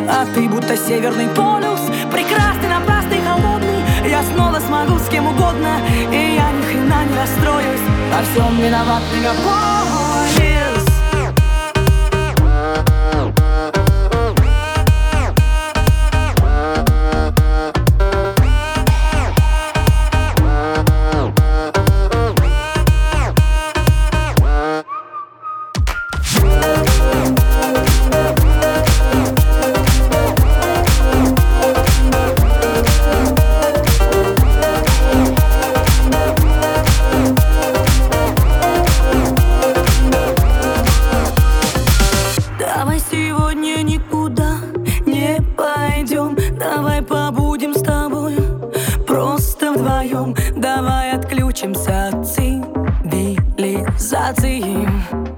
а ты будто Северный полюс. Прекрасный, напрасный, холодный. Я снова смогу с кем угодно, и я ни хрена не расстроюсь. Во всем виноват мегаполис. Давай сегодня никуда не пойдем, давай побудем с тобой просто вдвоем. Давай отключимся от цивилизации.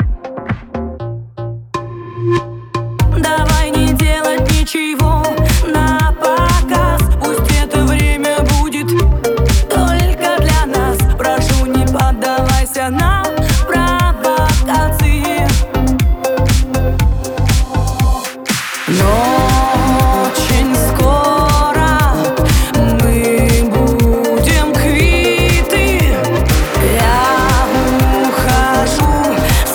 Давай не делать ничего на показ. Пусть это время будет только для нас. Прошу, не поддавайся на провокации. Но очень скоро мы будем квиты. Я ухожу с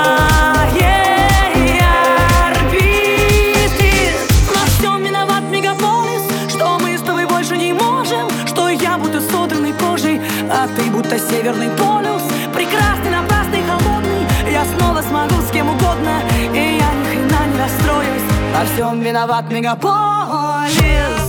твоей орбиты. Во всем виноват мегаполис, что мы с тобой больше не можем. Что я будто содранной кожей, а ты будто Северный полюс. Прекрасный, напрасный, холодный. Я снова смогу с кем угодно, и я ни хрена не расстроюсь. Во всем виноват мегаполис.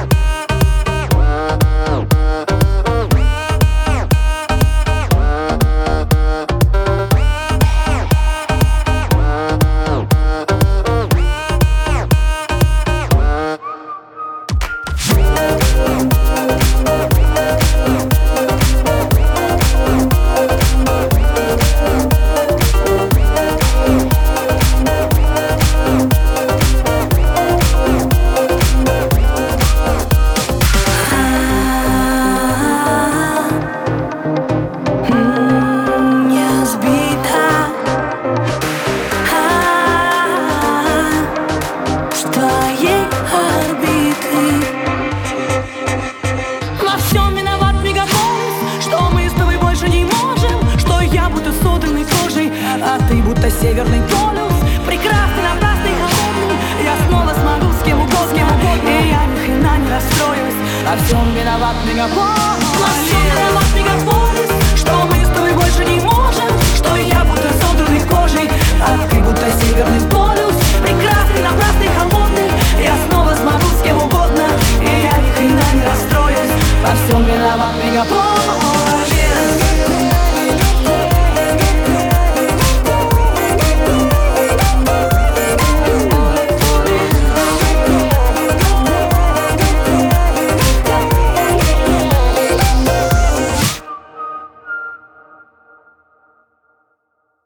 А ты будто Северный полюс. Прекрасный, напрасный, холодный. Я снова смогу с кем угодно, и я ни хрена не расстроюсь. Во всем виноват мегаполис. Во всем виноват мегаполис, что мы с тобой больше не можем. Что я будто содранной кожей, а ты будто Северный полюс. Прекрасный, напрасный, холодный. Я снова смогу с кем угодно, и я ни хрена не расстроюсь. Во всем виноват мегаполис.